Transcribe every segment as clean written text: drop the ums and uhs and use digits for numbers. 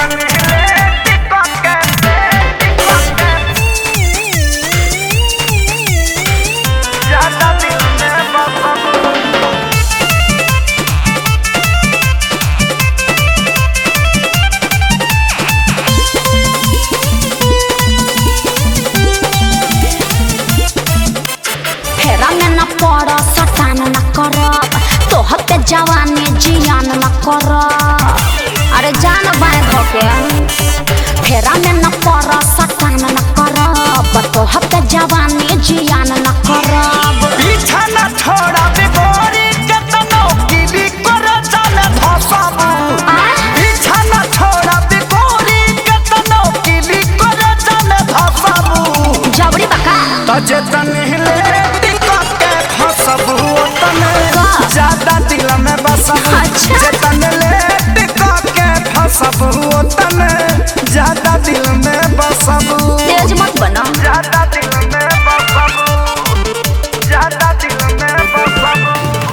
तोहते जवानी जियान न कर। अरे जान बाय धोके फेरा में न पर सटान न कर। तोहते जवानी जियान न कर। पीछा न छोड़ा बिगोरी केतनो गिरी कर जाने धसाबू। पीछा न छोड़ा बिगोरी केतनो गिरी कर जाने धसाबू। जबड़ी बका तजे तनहिले टिकके फसबू तने ज्यादा दिल में बसबू। जे तनले टिकके फसबू तने ज्यादा दिल में बसबू। तेज मत बना ज्यादा दिल में बसबू। ज्यादा दिल में बसबू।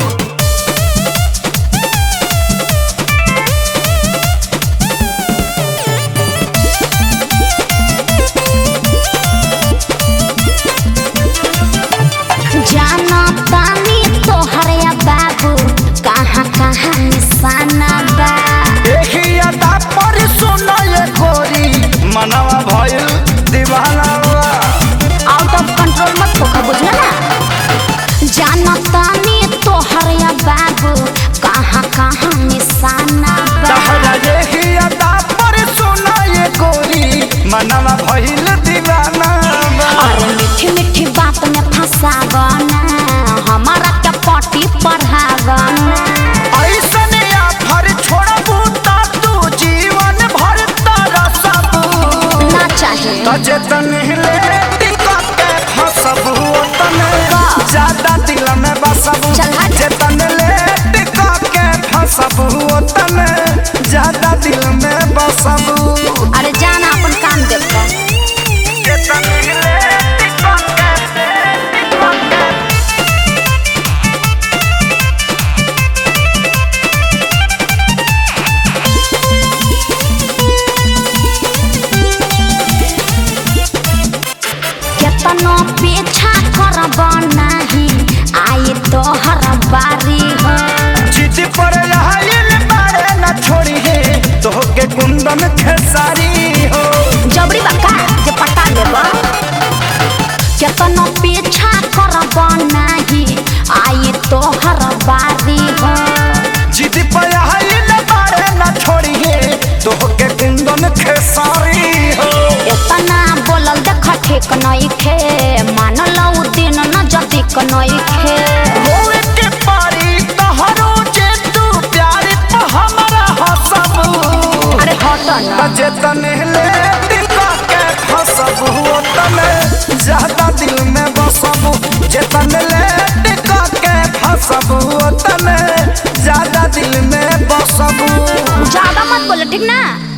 जाना तानी तोहरे बाबू कहाँ कहाँ निशाना बा। देखी अदा पर सुना ये गोरी मनवा भइल दीवाना बा। आउट ऑफ कंट्रोल मत होखा बुझला ना। जाना तानी तोहरे बाबू कहाँ कहाँ निशाना बा। तहरा देखी अदा पर सुना ये गोरी मनवा भइल दीवाना बा। अरे मीठी मीठी बात में फंसावना हमारा क्या पटी पढ़ावना। ऐसने आफर छोड़बू ता तू जीवन भर तरसबू। ना चाहिए तजे तनहिले टिकके फसबू तने ज्यादा दिल में बसबू। चल हट। जे तनले टिकके फसबू तने ज्यादा दिल में बसबू। अरे जाना अपन काम देखो। जे तनहिले टिकके केतनो पीछा करब नाही आई तोहर बारी हो। जिद पर आइल बारे न छोड़ी है तोहके कुंदन खेसारी हो। जबरी बका जे पटा लेब। केतनो पीछा करब नाही आई तोहर बारी हो। जिद पर आइल बारे न छोड़ी है तोहके कुंदन खेसारी हो। इतना बोलल देख ठीक नइखे मानल उ दिन न जदिक नइखे। होए के पारी तहरो जे तू प्यार पे हमरा हसबू। अरे हट ना तजे तनहिले टिकके फसबू तने ज्यादा दिल में बसबू। जे तनले टिकके फसबू तने ज्यादा दिल में बसबू। ज्यादा मत बोलो ठीक ना।